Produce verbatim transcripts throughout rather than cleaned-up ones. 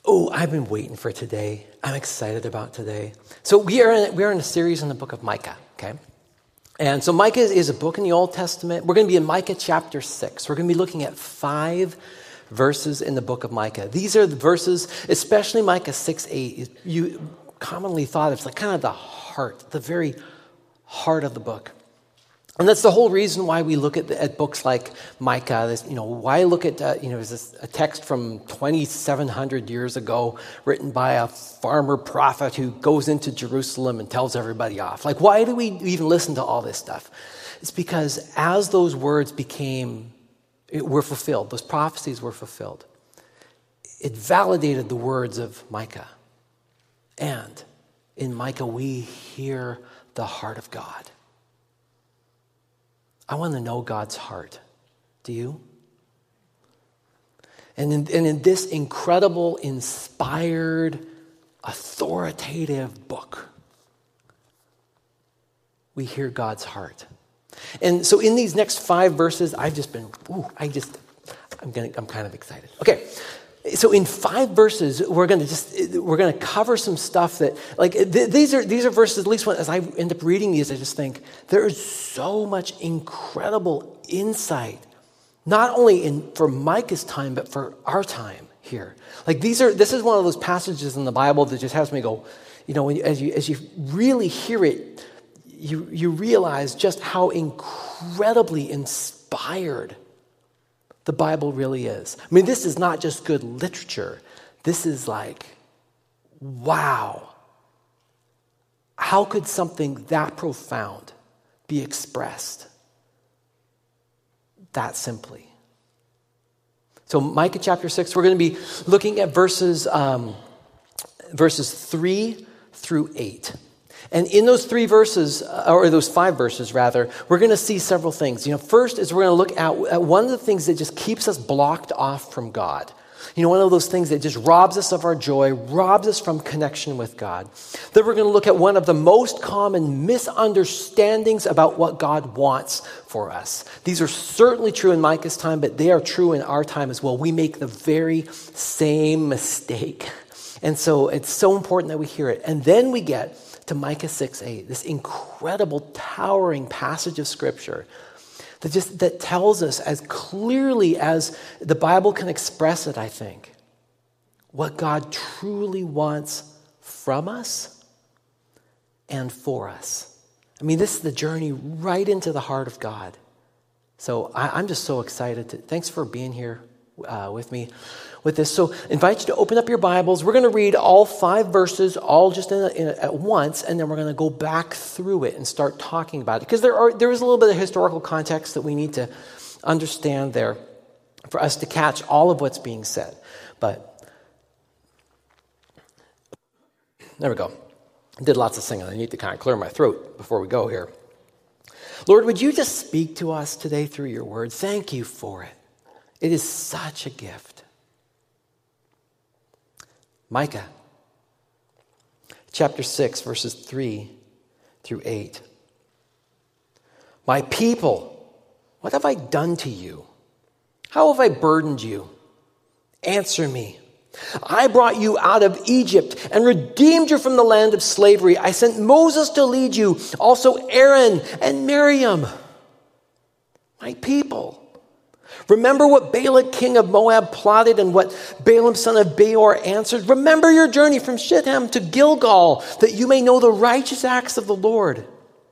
Oh, I've been waiting for today. I'm excited about today. So we are in, we are in a series in the book of Micah, okay? And so Micah is a book in the Old Testament. We're going to be in Micah chapter six. We're going to be looking at five verses in the book of Micah. These are the verses, especially Micah six eight. You commonly thought it's like kind of the heart, the very heart of the book. And that's the whole reason why we look at, the, at books like Micah. This, you know, why look at, uh, you know, this, a text from twenty-seven hundred years ago written by a farmer prophet who goes into Jerusalem and tells everybody off. Like, why do we even listen to all this stuff? It's because as those words became, it, were fulfilled, those prophecies were fulfilled, it validated the words of Micah. And in Micah, we hear the heart of God. I want to know God's heart. Do you? And in, and in this incredible, inspired, authoritative book, we hear God's heart. And so in these next five verses, I've just been, ooh, I just, I'm gonna, I'm kind of excited. Okay. So in five verses, we're going to just we're going to cover some stuff that like th- these are these are verses. At least when as I end up reading these, I just think there is so much incredible insight, not only in for Micah's time but for our time here. Like these are this is one of those passages in the Bible that just has me go, you know, when you, as you as you really hear it, you you realize just how incredibly inspired the Bible really is. I mean, this is not just good literature. This is like, wow. How could something that profound be expressed that simply? So Micah chapter six, we're going to be looking at verses, um, verses three through eight. And in those three verses, or those five verses rather, we're going to see several things. You know, first is we're going to look at, at one of the things that just keeps us blocked off from God. You know, one of those things that just robs us of our joy, robs us from connection with God. Then we're going to look at one of the most common misunderstandings about what God wants for us. These are certainly true in Micah's time, but they are true in our time as well. We make the very same mistake. And so it's so important that we hear it. And then we get to Micah six eight, this incredible, towering passage of Scripture that just that tells us as clearly as the Bible can express it, I think, what God truly wants from us and for us. I mean, this is the journey right into the heart of God. So I, I'm just so excited. To, thanks for being here uh, with me with this. So I invite you to open up your Bibles. We're going to read all five verses, all just in a, in a, at once, and then we're going to go back through it and start talking about it. Because there are there is a little bit of historical context that we need to understand there for us to catch all of what's being said. But there we go. I did lots of singing. I need to kind of clear my throat before we go here. Lord, would you just speak to us today through your word? Thank you for it. It is such a gift. Micah, chapter six, verses three through eight. My people, what have I done to you? How have I burdened you? Answer me. I brought you out of Egypt and redeemed you from the land of slavery. I sent Moses to lead you, also Aaron and Miriam. My people. Remember what Balak, king of Moab, plotted and what Balaam, son of Beor, answered. Remember your journey from Shittim to Gilgal, that you may know the righteous acts of the Lord.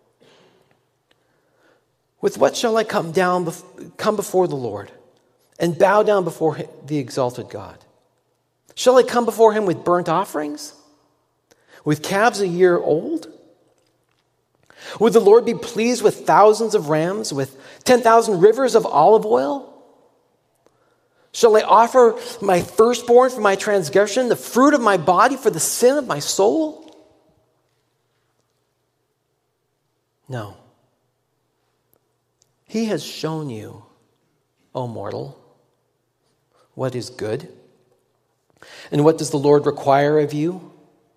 With what shall I come down, come before the Lord and bow down before the exalted God? Shall I come before him with burnt offerings, with calves a year old? Would the Lord be pleased with thousands of rams, with ten thousand rivers of olive oil? Shall I offer my firstborn for my transgression, the fruit of my body for the sin of my soul? No. He has shown you, O mortal, what is good. And what does the Lord require of you?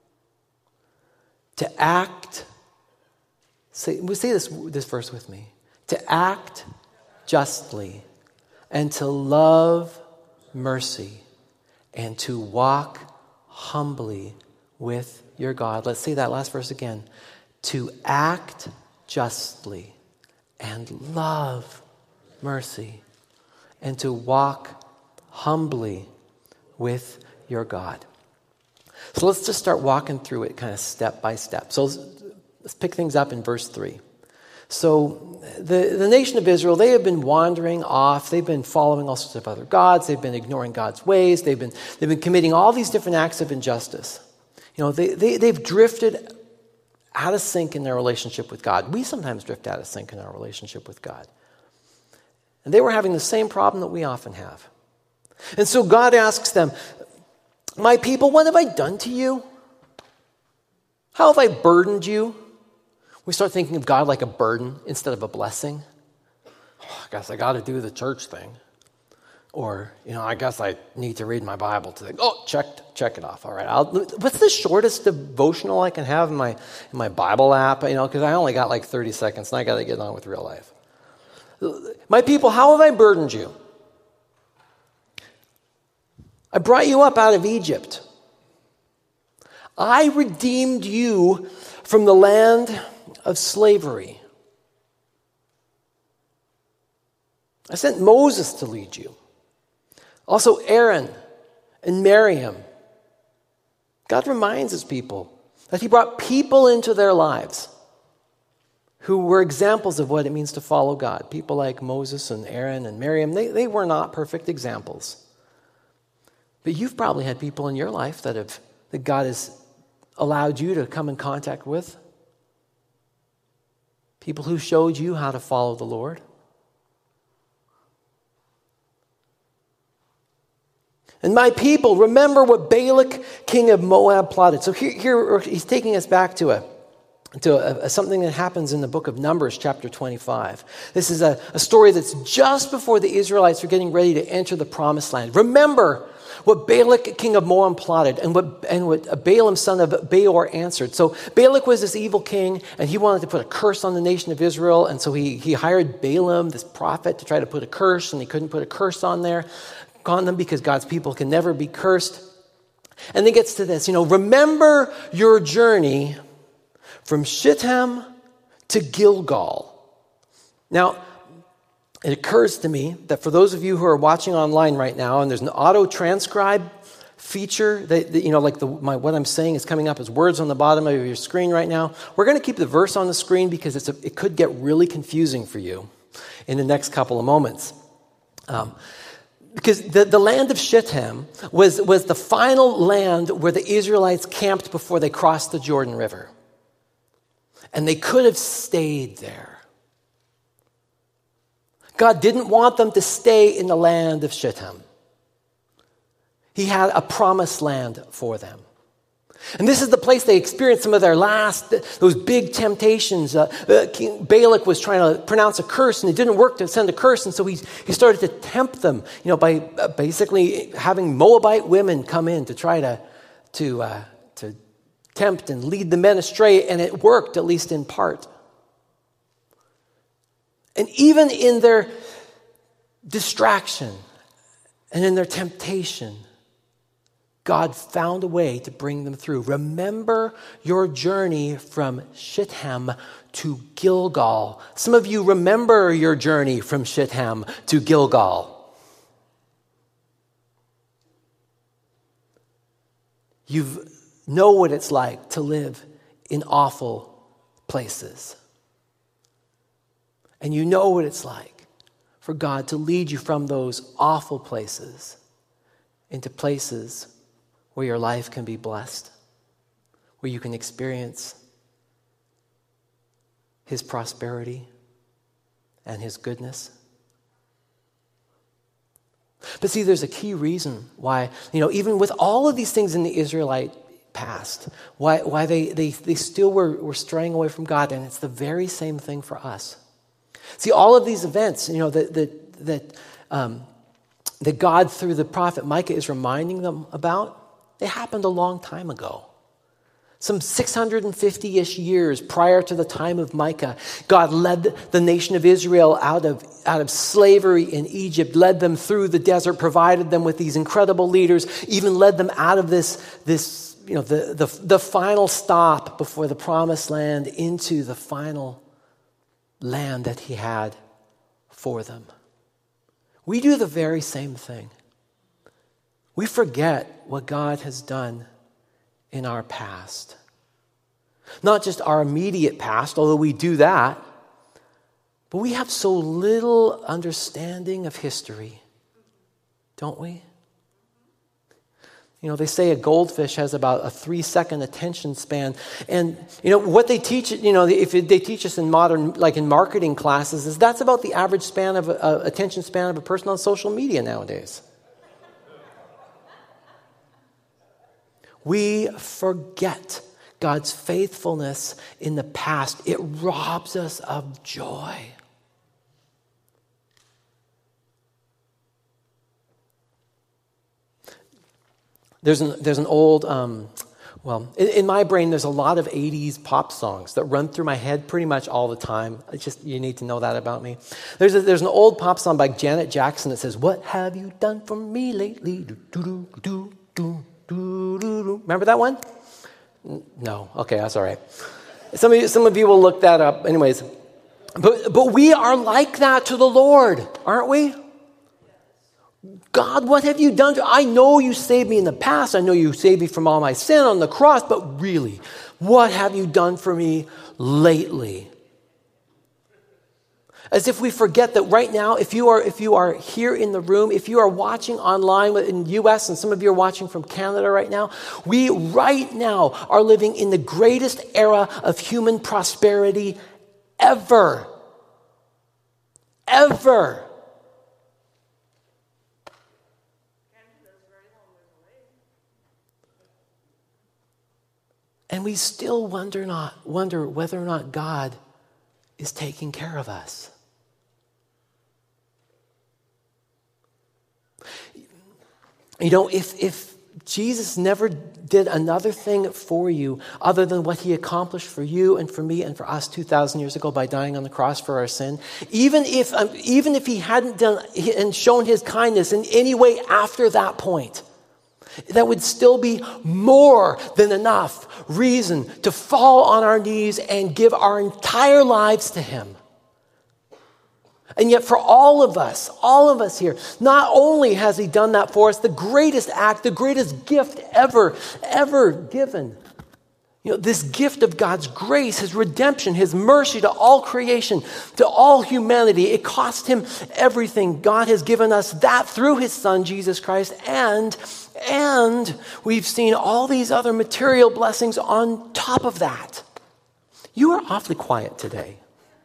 To act, say, say this, this verse with me, to act justly and to love mercy and to walk humbly with your God. Let's say that last verse again. To act justly and love mercy and to walk humbly with your God. So let's just start walking through it kind of step by step. So let's, let's pick things up in verse three. So the, the nation of Israel, they have been wandering off. They've been following all sorts of other gods. They've been ignoring God's ways. They've been, they've been committing all these different acts of injustice. You know, they, they, they've drifted out of sync in their relationship with God. We sometimes drift out of sync in our relationship with God. And they were having the same problem that we often have. And so God asks them, my people, what have I done to you? How have I burdened you? We start thinking of God like a burden instead of a blessing. Oh, I guess I got to do the church thing. Or, you know, I guess I need to read my Bible today. Oh, check, check it off. All right. I'll, what's the shortest devotional I can have in my in my Bible app? You know, because I only got like thirty seconds and I got to get on with real life. My people, how have I burdened you? I brought you up out of Egypt. I redeemed you from the land of slavery. I sent Moses to lead you. Also Aaron and Miriam. God reminds his people that he brought people into their lives who were examples of what it means to follow God. People like Moses and Aaron and Miriam, they, they were not perfect examples. But you've probably had people in your life that have that God has allowed you to come in contact with. People who showed you how to follow the Lord. And my people, remember what Balak, king of Moab, plotted. So here, here he's taking us back to a to a, a, something that happens in the book of Numbers, chapter twenty-five. This is a, a story that's just before the Israelites are getting ready to enter the promised land. Remember what Balak, king of Moab, plotted, and what and what Balaam, son of Beor, answered. So Balak was this evil king, and he wanted to put a curse on the nation of Israel, and so he, he hired Balaam, this prophet, to try to put a curse, and he couldn't put a curse on there, on them because God's people can never be cursed. And then it gets to this, you know, remember your journey from Shittim to Gilgal. Now, it occurs to me that for those of you who are watching online right now, and there's an auto-transcribe feature, that, that you know, like the, my, what I'm saying is coming up as words on the bottom of your screen right now. We're going to keep the verse on the screen because it's a, it could get really confusing for you in the next couple of moments. Um, because the, the land of Shittim was, was the final land where the Israelites camped before they crossed the Jordan River. And they could have stayed there. God didn't want them to stay in the land of Shittim. He had a promised land for them. And this is the place they experienced some of their last, those big temptations. Uh, uh, King Balak was trying to pronounce a curse, and it didn't work to send a curse, and so he, he started to tempt them, you know, by uh, basically having Moabite women come in to try to, to, uh, to tempt and lead the men astray, and it worked, at least in part. And even in their distraction and in their temptation, God found a way to bring them through. Remember your journey from Shittim to Gilgal. Some of you remember your journey from Shittim to Gilgal. You know what it's like to live in awful places. And you know what it's like for God to lead you from those awful places into places where your life can be blessed, where you can experience His prosperity and His goodness. But see, there's a key reason why, you know, even with all of these things in the Israelite past, why why they they, they still were, were straying away from God, and it's the very same thing for us. See, all of these events, you know, that that that um, that God through the prophet Micah is reminding them about, they happened a long time ago. Some six hundred fifty-ish years prior to the time of Micah, God led the nation of Israel out of, out of slavery in Egypt, led them through the desert, provided them with these incredible leaders, even led them out of this, this you know, the, the, the final stop before the promised land into the final land that he had for them. We do the very same thing. We forget what God has done in our past. Not just our immediate past, although we do that, but we have so little understanding of history, don't we? You know, they say a goldfish has about a three-second attention span. And, you know, what they teach, you know, if they teach us in modern, like in marketing classes, is that's about the average span of, uh, attention span of a person on social media nowadays. We forget God's faithfulness in the past. It robs us of joy. There's an, there's an old, um, well, in, in my brain, there's a lot of eighties pop songs that run through my head pretty much all the time. It's just, you need to know that about me. There's a, there's an old pop song by Janet Jackson that says, "What have you done for me lately? Do, do, do, do, do. Remember that one? No. Okay, that's all right. Some of you, some of you will look that up. Anyways, but but we are like that to the Lord, aren't we? God, what have you done? To, I know you saved me in the past. I know you saved me from all my sin on the cross. But really, what have you done for me lately? As if we forget that right now, if you are if you are here in the room, if you are watching online in the U S, and some of you are watching from Canada right now, we right now are living in the greatest era of human prosperity ever. Ever. And we still wonder not wonder whether or not God is taking care of us. You know, if if Jesus never did another thing for you other than what he accomplished for you and for me and for us two thousand years ago by dying on the cross for our sin, even if um, even if he hadn't done and shown his kindness in any way after that point, that would still be more than enough reason to fall on our knees and give our entire lives to him. And yet for all of us, all of us here, not only has he done that for us, the greatest act, the greatest gift ever, ever given. You know, this gift of God's grace, his redemption, his mercy to all creation, to all humanity. It cost him everything. God has given us that through his son, Jesus Christ. And, and we've seen all these other material blessings on top of that. You are awfully quiet today.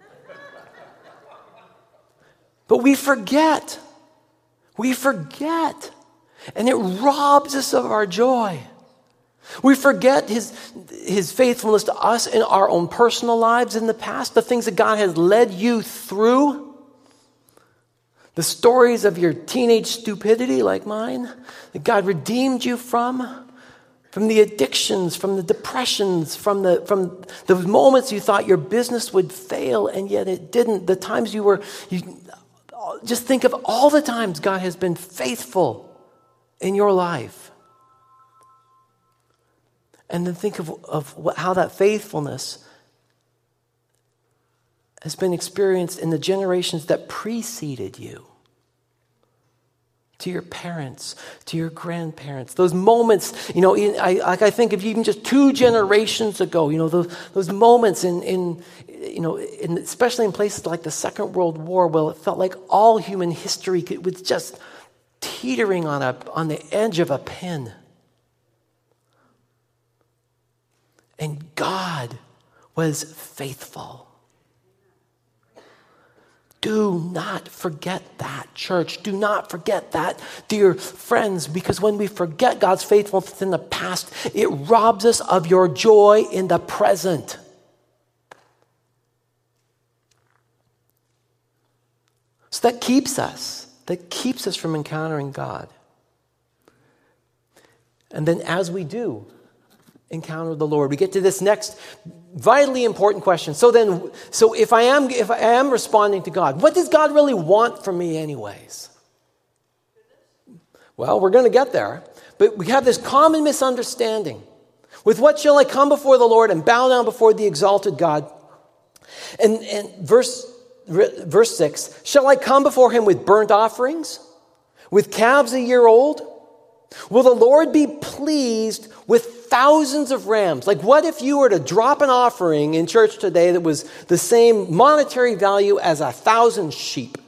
But we forget. We forget. And it robs us of our joy. We forget his, his faithfulness to us in our own personal lives in the past, the things that God has led you through, the stories of your teenage stupidity like mine, that God redeemed you from, from the addictions, from the depressions, from the from the moments you thought your business would fail and yet it didn't, the times you were, you, just think of all the times God has been faithful in your life. And then think of, of what, how that faithfulness has been experienced in the generations that preceded you. To your parents, to your grandparents. Those moments, you know, in, I, like I think of even just two generations ago, you know, those, those moments in, in you know, in, especially in places like the Second World War, where it felt like all human history could, was just teetering on a on the edge of a pin. And God was faithful. Do not forget that, church. Do not forget that, dear friends, because when we forget God's faithfulness in the past, it robs us of your joy in the present. So that keeps us, that keeps us from encountering God. And then as we do, encounter the Lord, we get to this next vitally important question. So then, so if I am if I am responding to God, what does God really want from me anyways? Well, we're going to get there, but we have this common misunderstanding. With what shall I come before the Lord and bow down before the exalted God? And, and verse, verse six, shall I come before him with burnt offerings, with calves a year old? Will the Lord be pleased with thousands of rams? Like, what if you were to drop an offering in church today that was the same monetary value as a thousand sheep?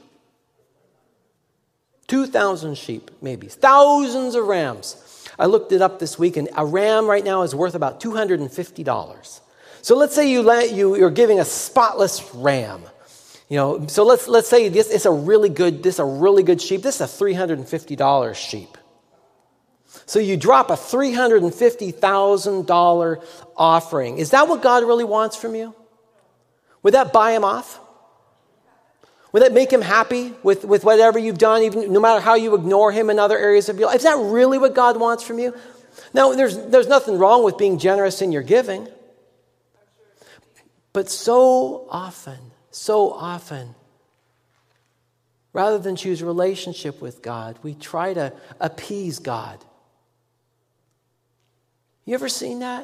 Two thousand sheep, maybe. Thousands of rams. I looked it up this week, and a ram right now is worth about two hundred fifty dollars. So let's say you let you you're giving a spotless ram. You know, so let's let's say this is a really good this is a really good sheep. This is a three hundred fifty dollars sheep. So you drop a three hundred fifty thousand dollars offering. Is that what God really wants from you? Would that buy him off? Would that make him happy with, with whatever you've done, even no matter how you ignore him in other areas of your life? Is that really what God wants from you? Now, there's, there's nothing wrong with being generous in your giving. But so often, so often, rather than choose relationship with God, we try to appease God. You ever seen that?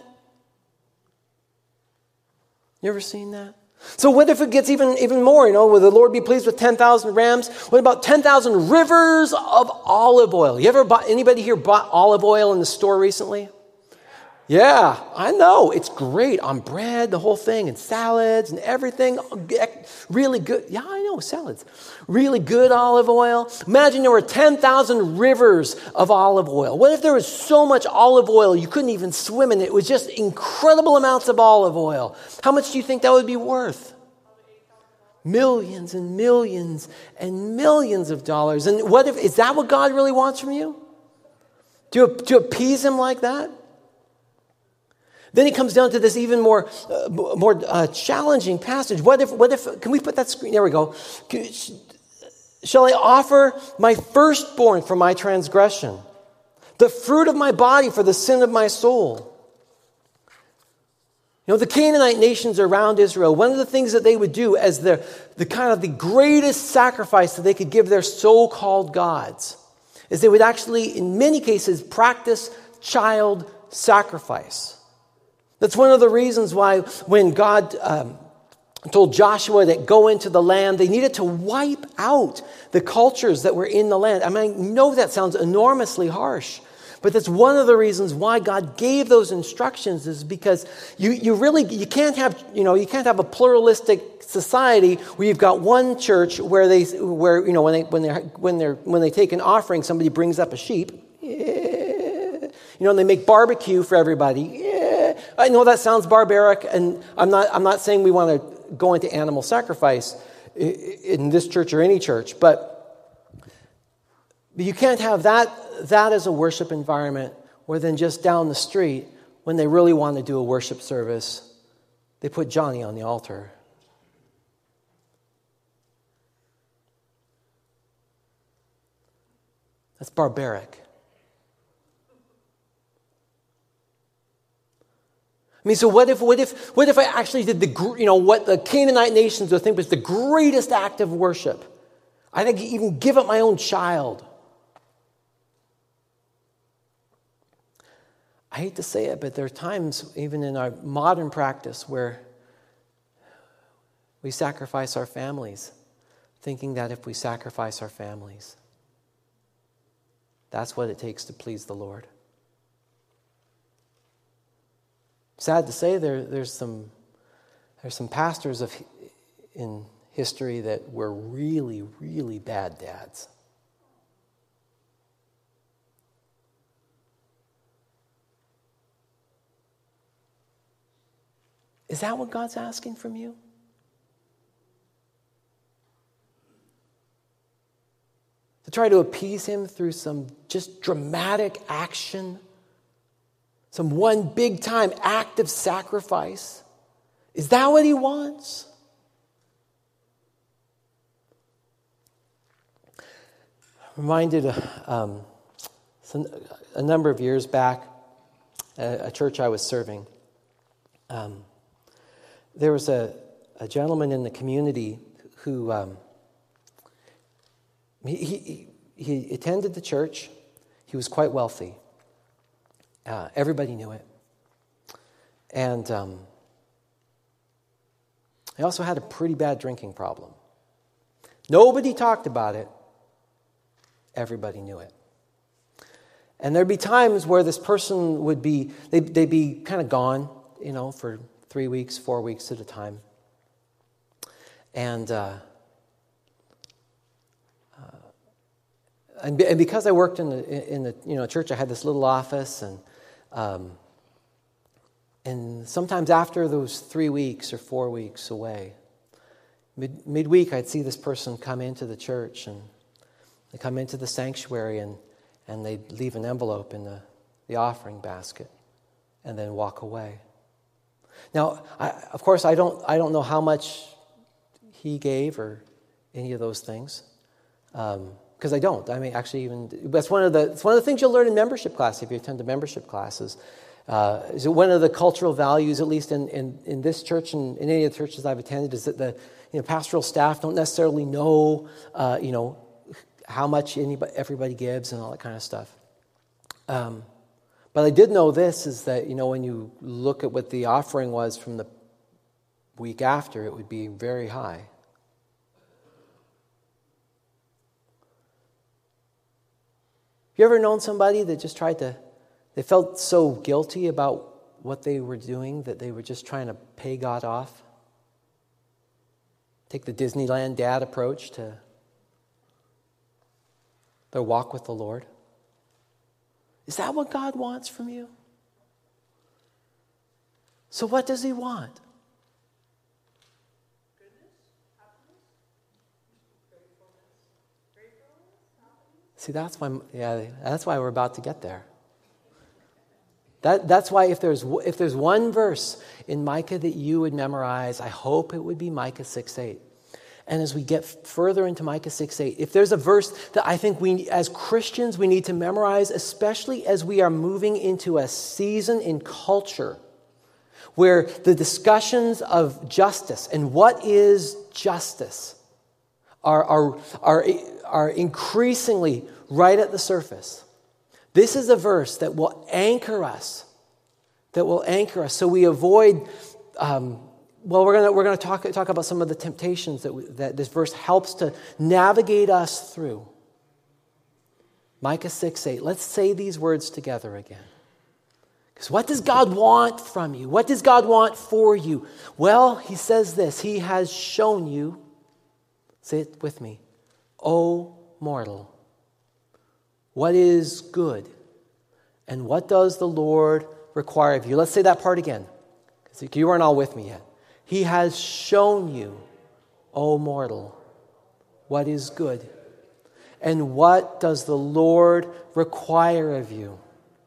You ever seen that? So what if it gets even, even more, you know, will the Lord be pleased with ten thousand rams? What about ten thousand rivers of olive oil? You ever bought, anybody here bought olive oil in the store recently? Yeah, I know. It's great on bread, the whole thing, and salads and everything. Really good. Yeah, I know, salads. Really good olive oil. Imagine there were ten thousand rivers of olive oil. What if there was so much olive oil you couldn't even swim in it? It was just incredible amounts of olive oil. How much do you think that would be worth? Millions and millions and millions of dollars. And what if, is that what God really wants from you? To, to appease him like that? Then he comes down to this even more, uh, more uh, challenging passage. What if, what if, can we put that screen, there we go. Shall I offer my firstborn for my transgression, the fruit of my body for the sin of my soul? You know, the Canaanite nations around Israel, one of the things that they would do as the, the kind of the greatest sacrifice that they could give their so-called gods is they would actually, in many cases, practice child sacrifice. That's one of the reasons why when God um, told Joshua that go into the land, they needed to wipe out the cultures that were in the land. I mean, I know that sounds enormously harsh, but that's one of the reasons why God gave those instructions, is because you, you really, you can't have, you know, you can't have a pluralistic society where you've got one church where they, where, you know, when they, when they're, when they're, when they take an offering, somebody brings up a sheep, you know, and they make barbecue for everybody. I know that sounds barbaric, and I'm not, I'm not saying we want to go into animal sacrifice in this church or any church, but, but you can't have that, that as a worship environment where then just down the street, when they really want to do a worship service, they put Johnny on the altar. That's barbaric. I mean, so what if, what if, what if I actually did the, you know, what the Canaanite nations would think was the greatest act of worship? I think even give up my own child. I hate to say it, but there are times, even in our modern practice, where we sacrifice our families, thinking that if we sacrifice our families, that's what it takes to please the Lord. Sad to say, there, there's some there's some pastors of in history that were really, really bad dads. Is that what God's asking from you? To try to appease him through some just dramatic action? Some one big time act of sacrifice? Is that what he wants? I'm reminded um, some, a number of years back, a, a church I was serving. Um, there was a, a gentleman in the community who um, he, he he attended the church. He was quite wealthy. Uh, everybody knew it, and um, he also had a pretty bad drinking problem. Nobody talked about it. Everybody knew it. And there'd be times where this person would be, they'd, they'd be kind of gone, you know, for three weeks, four weeks at a time. And uh, uh, and, and because I worked in the in the you know church, I had this little office, and um, and sometimes after those three weeks or four weeks away, mid midweek, I'd see this person come into the church, and they come into the sanctuary, and and they'd leave an envelope in the the offering basket, and then walk away. Now, I, of course, I don't I don't know how much he gave or any of those things, because um, I don't. I mean, actually, even that's one of the it's one of the things you'll learn in membership class if you attend the membership classes. Uh, is one of the cultural values, at least in, in, in this church and in any of the churches I've attended, is that the you know pastoral staff don't necessarily know uh, you know how much anybody everybody gives and all that kind of stuff. Um, but I did know this is that you know when you look at what the offering was from the week after, it would be very high. You ever known somebody that just tried to, they felt so guilty about what they were doing that they were just trying to pay God off? Take the Disneyland dad approach to their walk with the Lord. Is that what God wants from you? So what does he want? See, that's why, yeah, that's why we're about to get there. That, that's why if there's if there's one verse in Micah that you would memorize, I hope it would be Micah six eight. And as we get further into Micah six eight, if there's a verse that I think we, as Christians, we need to memorize, especially as we are moving into a season in culture where the discussions of justice and what is justice are, are, are, are increasingly right at the surface. This is a verse that will anchor us, that will anchor us so we avoid, um, well, we're going we're gonna talk, talk about some of the temptations that, we, that this verse helps to navigate us through. Micah six eight. Let's say these words together again. Because what does God want from you? What does God want for you? Well, he says this. He has shown you, say it with me, O mortal, what is good, and what does the Lord require of you? Let's say that part again, because you weren't all with me yet. He has shown you, O mortal, what is good, and what does the Lord require of you?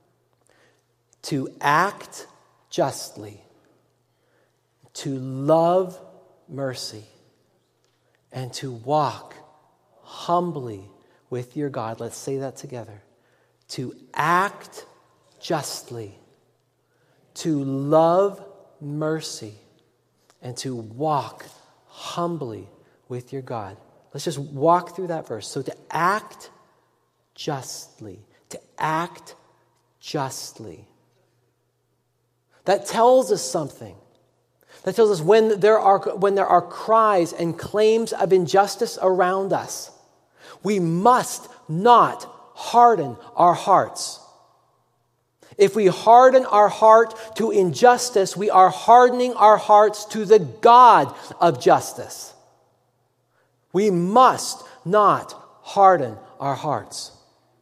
To act justly, to love mercy, and to walk humbly with your God. Let's say that together. To act justly, to love mercy, and to walk humbly with your God. Let's just walk through that verse. So to act justly, to act justly. That tells us something. That tells us when there are when there are cries and claims of injustice around us, we must not harden our hearts. If we harden our heart to injustice, we are hardening our hearts to the God of justice. We must not harden our hearts.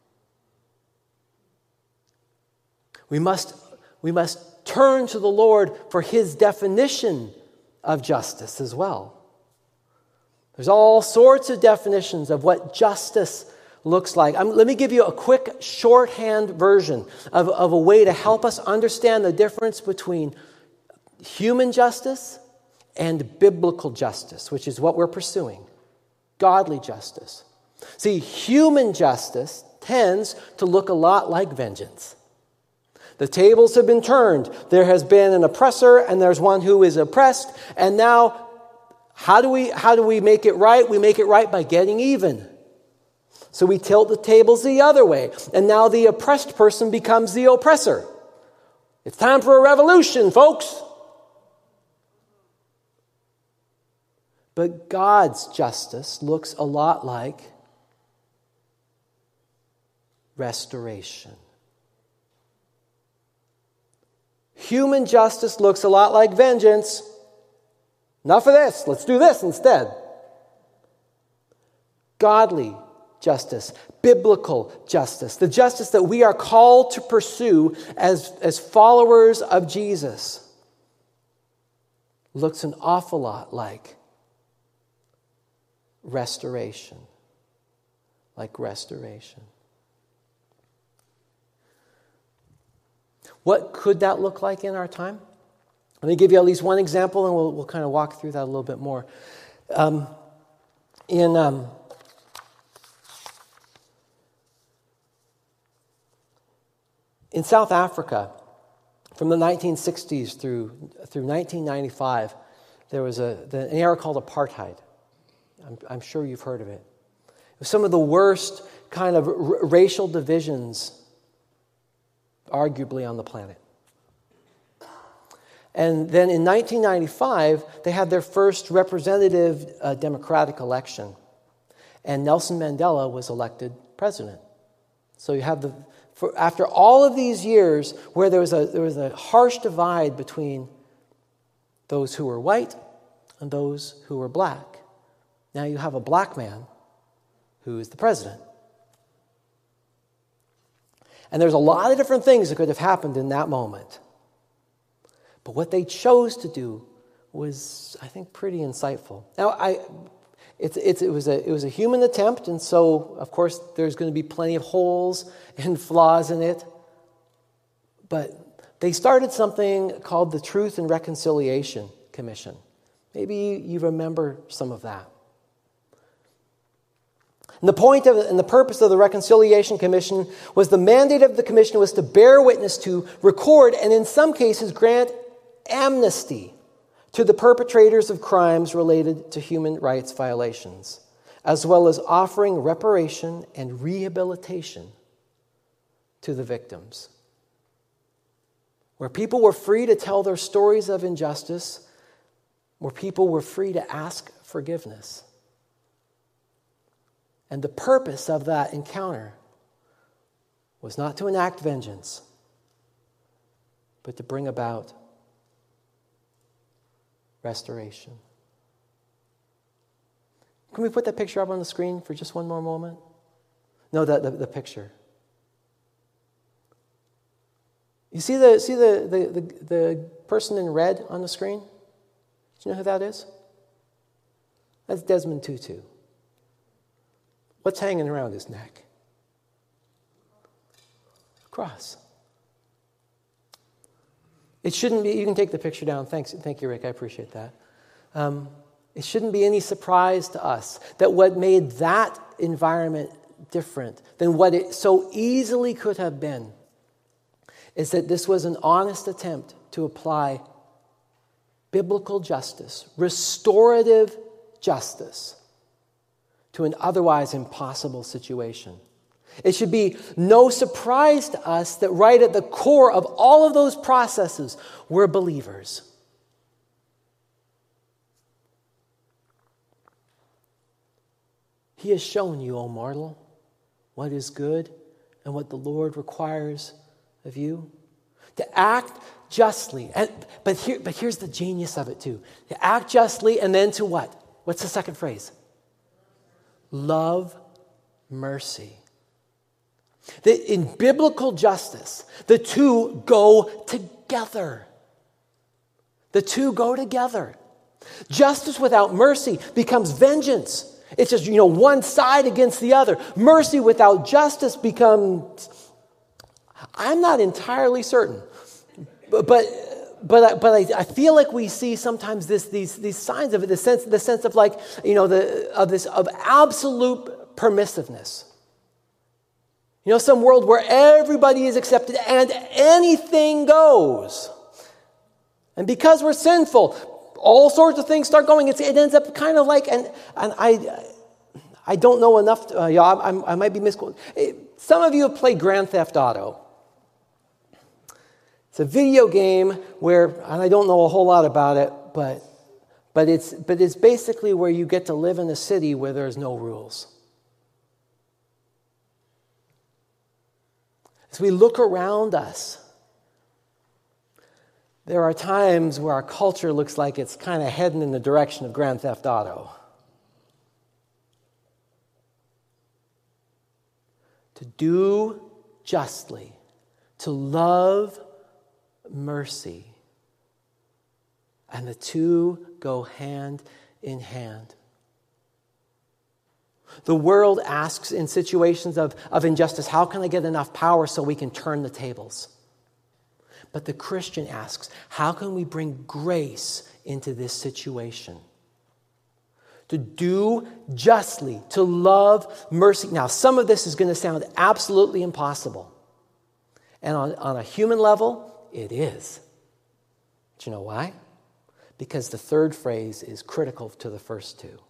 We must, we must turn to the Lord for his definition of justice as well. There's all sorts of definitions of what justice looks like. Um, let me give you a quick shorthand version of, of a way to help us understand the difference between human justice and biblical justice, which is what we're pursuing. Godly justice. See, human justice tends to look a lot like vengeance. The tables have been turned. There has been an oppressor and there's one who is oppressed. And now, how do we, how do we make it right? We make it right by getting even. So we tilt the tables the other way. And now the oppressed person becomes the oppressor. It's time for a revolution, folks. But God's justice looks a lot like restoration. Human justice looks a lot like vengeance. Enough of this. Let's do this instead. Godly justice, biblical justice, the justice that we are called to pursue as, as followers of Jesus, looks an awful lot like restoration. Like restoration. What could that look like in our time? Let me give you at least one example, and we'll, we'll kind of walk through that a little bit more. Um, in um, in South Africa, from the nineteen sixties through through nineteen ninety-five, there was a the, an era called apartheid. I'm, I'm sure you've heard of it. It was some of the worst kind of r- racial divisions, arguably, on the planet. And then in nineteen ninety-five, they had their first representative uh, democratic election. And Nelson Mandela was elected president. So you have the, for, after all of these years where there was a there was a harsh divide between those who were white and those who were black. Now you have a black man who is the president. And there's a lot of different things that could have happened in that moment. But what they chose to do was, I think, pretty insightful. Now, I, it's, it's, it was a it was a human attempt, and so, of course, there's going to be plenty of holes and flaws in it. But they started something called the Truth and Reconciliation Commission. Maybe you remember some of that. And the point of and the purpose of the Reconciliation Commission was the mandate of the commission was to bear witness to, record, and in some cases grant amnesty to the perpetrators of crimes related to human rights violations, as well as offering reparation and rehabilitation to the victims. Where people were free to tell their stories of injustice, where people were free to ask forgiveness. And the purpose of that encounter was not to enact vengeance, but to bring about restoration. Can we put that picture up on the screen for just one more moment? No, the, the, the picture. You see the see the, the, the, the person in red on the screen? Do you know who that is? That's Desmond Tutu. What's hanging around his neck? Cross. It shouldn't be, you can take the picture down. Thanks, thank you, Rick, I appreciate that. Um, it shouldn't be any surprise to us that what made that environment different than what it so easily could have been is that this was an honest attempt to apply biblical justice, restorative justice, to an otherwise impossible situation. It should be no surprise to us that right at the core of all of those processes were believers. He has shown you, O mortal, what is good and what the Lord requires of you. To act justly. And, but, here, but here's the genius of it too. To act justly and then to what? What's the second phrase? Love mercy. The, in biblical justice, the two go together. The two go together. Justice without mercy becomes vengeance. It's just, you know, one side against the other. Mercy without justice becomes, I'm not entirely certain. But but but, but I, I feel like we see sometimes this these these signs of it, the sense the sense of like, you know, the of this of absolute permissiveness. You know, some world where everybody is accepted and anything goes. And because we're sinful, all sorts of things start going. It's, it ends up kind of like, and, and I I don't know enough, to, uh, yeah, I, I might be misquoted. Some of you have played Grand Theft Auto. It's a video game where, and I don't know a whole lot about it, but but it's but it's basically where you get to live in a city where there's no rules. As we look around us, there are times where our culture looks like it's kind of heading in the direction of Grand Theft Auto. To do justly, to love mercy. And the two go hand in hand. The world asks in situations of, of injustice, how can I get enough power so we can turn the tables? But the Christian asks, how can we bring grace into this situation? To do justly, to love mercy. Now, some of this is going to sound absolutely impossible. And on, on a human level, it is. Do you know why? Because the third phrase is critical to the first two.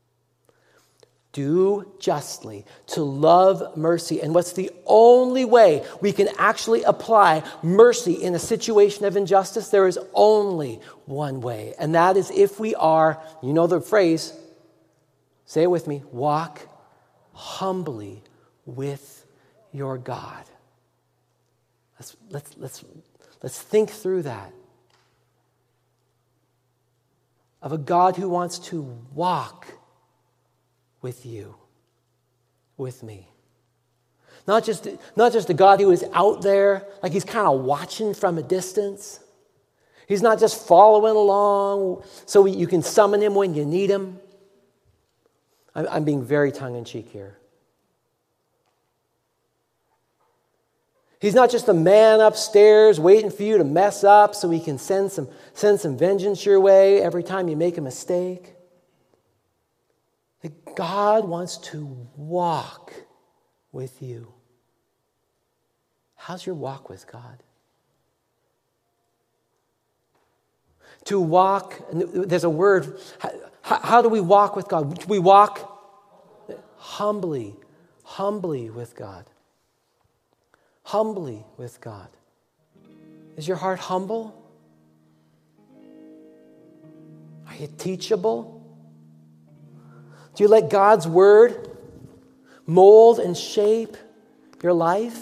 Do justly, to love mercy. And what's the only way we can actually apply mercy in a situation of injustice? There is only one way. And that is if we are, you know the phrase, say it with me, walk humbly with your God. Let's, let's, let's, let's think through that. Of a God who wants to walk with you, with me. Not just, not just a God who is out there, like he's kind of watching from a distance. He's not just following along so you can summon him when you need him. I'm, I'm being very tongue-in-cheek here. He's not just a man upstairs waiting for you to mess up so he can send some, send some vengeance your way every time you make a mistake. That God wants to walk with you. How's your walk with God? To walk, there's a word, how, how do we walk with God? We walk humbly, humbly with God. Humbly with God. Is your heart humble? Are you teachable? Do you let God's word mold and shape your life?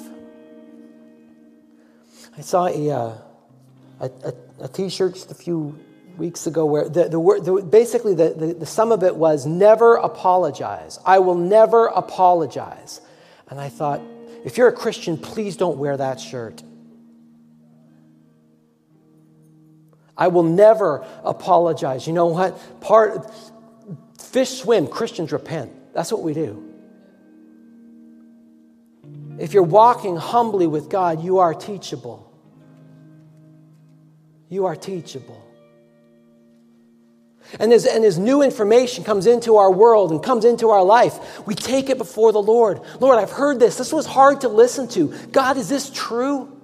I saw a uh, a, a, a T-shirt just a few weeks ago where the, the word the, basically the, the, the sum of it was never apologize. I will never apologize. And I thought, if you're a Christian, please don't wear that shirt. I will never apologize. You know what? Part fish swim, Christians repent. That's what we do. If you're walking humbly with God, you are teachable. You are teachable. And as, and as new information comes into our world and comes into our life, we take it before the Lord. Lord, I've heard this. This was hard to listen to. God, is this true?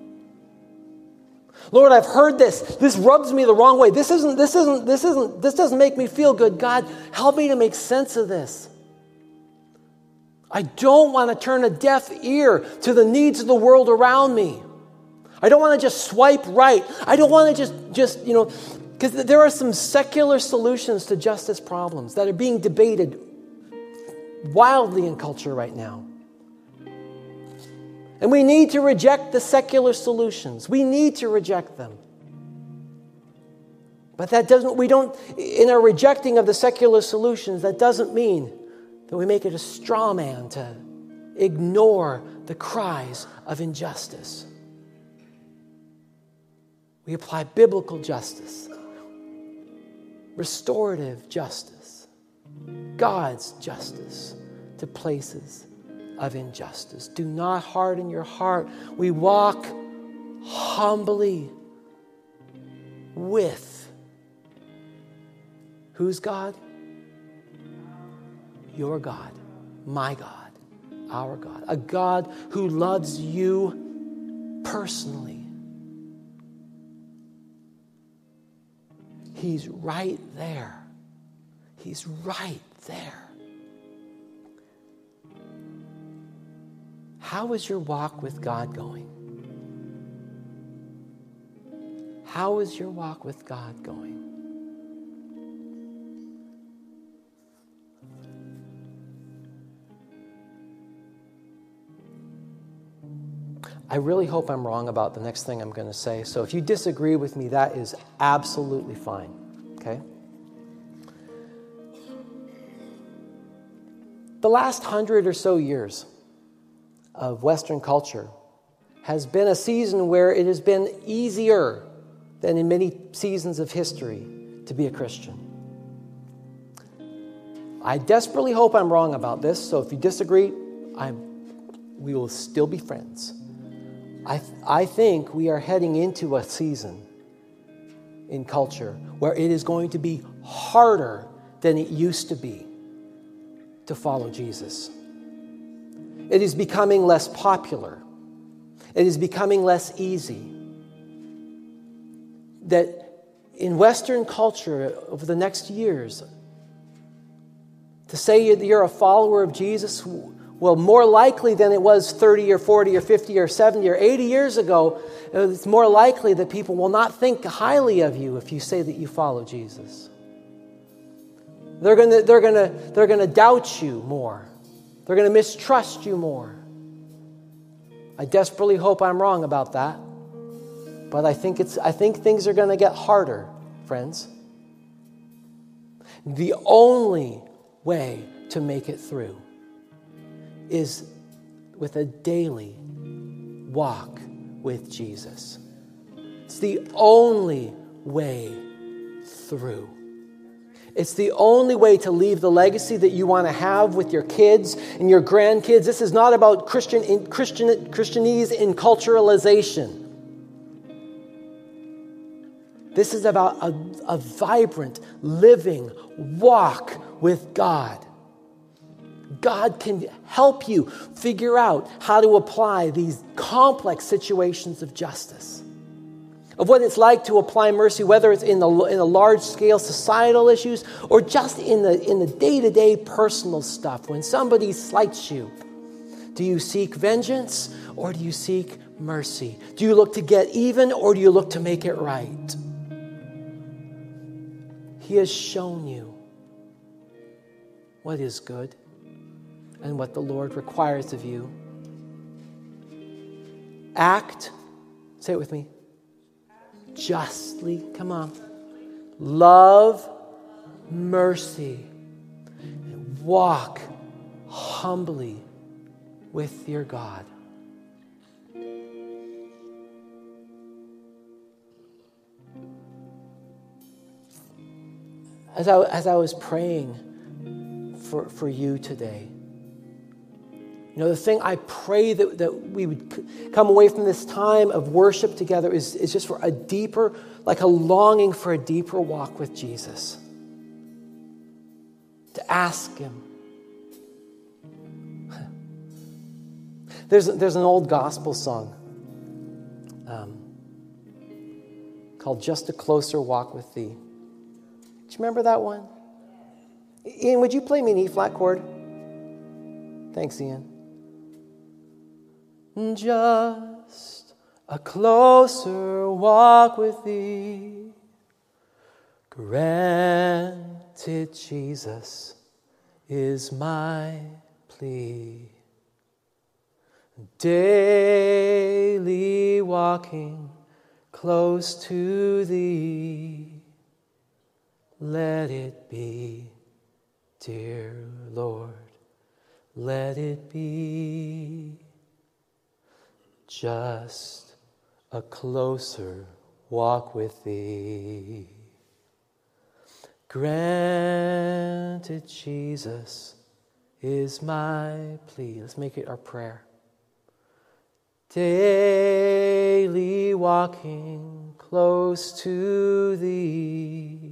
Lord, I've heard this. This rubs me the wrong way. This isn't, this isn't, this isn't, this doesn't make me feel good. God, help me to make sense of this. I don't want to turn a deaf ear to the needs of the world around me. I don't want to just swipe right. I don't want to just, just, you know, because there are some secular solutions to justice problems that are being debated wildly in culture right now. And we need to reject the secular solutions. We need to reject them. But that doesn't, we don't, in our rejecting of the secular solutions, that doesn't mean that we make it a straw man to ignore the cries of injustice. We apply biblical justice, restorative justice, God's justice to places of injustice. Do not harden your heart. We walk humbly with whose God? Your God, my God, our God, a God who loves you personally. He's right there. He's right there. How is your walk with God going? How is your walk with God going? I really hope I'm wrong about the next thing I'm going to say. So if you disagree with me, that is absolutely fine. Okay? The last hundred or so years of Western culture has been a season where it has been easier than in many seasons of history to be a Christian. I desperately hope I'm wrong about this, so if you disagree, I'm, we will still be friends. I, th- I think we are heading into a season in culture where it is going to be harder than it used to be to follow Jesus. It is becoming less popular. It is becoming less easy. That in Western culture over the next years, to say that you're a follower of Jesus, well, more likely than it was thirty or forty or fifty or seventy or eighty years ago, it's more likely that people will not think highly of you if you say that you follow Jesus. They're going to, they're going to, they're going to doubt you more. They're going to mistrust you more. I desperately hope I'm wrong about that. But I think it's I think things are going to get harder, friends. The only way to make it through is with a daily walk with Jesus. It's the only way through. It's the only way to leave the legacy that you want to have with your kids and your grandkids. This is not about Christian, in, Christian Christianese enculturalization. This is about a, a vibrant, living walk with God. God can help you figure out how to apply these complex situations of justice, of what it's like to apply mercy, whether it's in the in the large-scale societal issues or just in the in the day-to-day personal stuff. When somebody slights you, do you seek vengeance or do you seek mercy? Do you look to get even or do you look to make it right? He has shown you what is good and what the Lord requires of you. Act, say it with me, justly, come on. Love mercy. And walk humbly with your God. As I, as I was praying for, for you today, you know, the thing I pray that, that we would come away from this time of worship together is, is just for a deeper, like a longing for a deeper walk with Jesus. To ask Him. There's, there's an old gospel song um, called Just a Closer Walk with Thee. Do you remember that one? Ian, would you play me an E-flat chord? Thanks, Ian. Just a closer walk with Thee, granted, Jesus, is my plea. Daily walking close to Thee, let it be, dear Lord, let it be just a closer walk with Thee. Granted, Jesus is my plea. Let's make it our prayer. Daily walking close to Thee,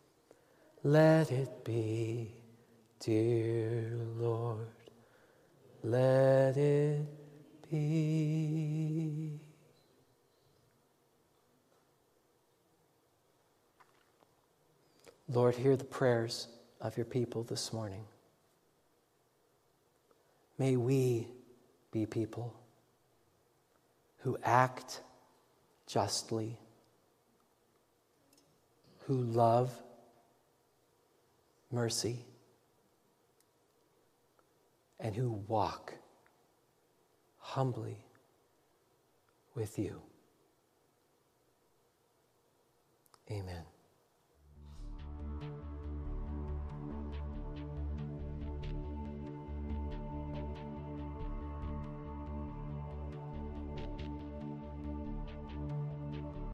let it be, dear Lord, let it be. Lord, hear the prayers of your people this morning. May we be people who act justly, who love mercy, and who walk humbly with you. Amen.